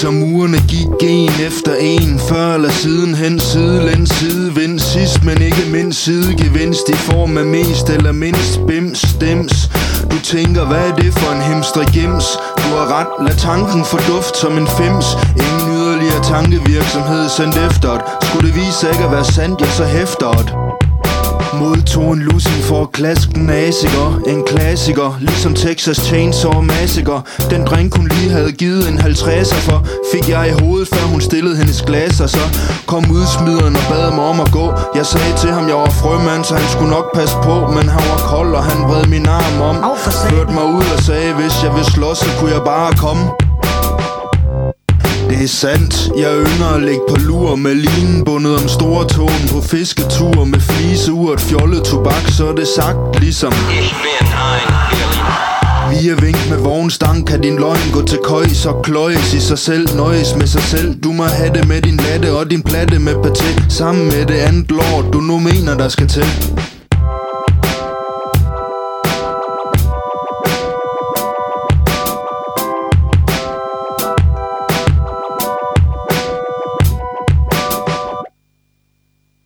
Som ugerne gik en efter en, før eller siden hen, sidelænd, sidevind. Sidst men ikke mindst sidegevinst i form af mest eller mindst bims, stems. Du tænker, hvad er det for en hemstregims? Du har ret, lad tanken få duft som en fems. Ingen yderligere tankevirksomhed sendt efter det. Skulle det vise sig ikke at være sandt, ja så hæfter det. Modtog en lussing for at klaske den asiker. En klassiker, ligesom Texas Chainsaw Massacre. Den drink hun lige havde givet en 50'er for, fik jeg i hovedet før hun stillede hendes glas. Og så kom udsmideren og bad mig om at gå. Jeg sagde til ham jeg var frømand, så han skulle nok passe på. Men han var kold og han vred min arm om. Førte mig ud og sagde hvis jeg vil slås så kunne jeg bare komme. Det er sandt, jeg ynder at ligge på lur med linen bundet om store tåen på fisketur med fliseurt, fjollet tobak, så er det sagt ligesom via vink med vognstang kan din løgn gå til køjs og kløjes i sig selv, nøjes med sig selv. Du må have det med din latte og din platte med paté, sammen med det andet lort du nu mener der skal til.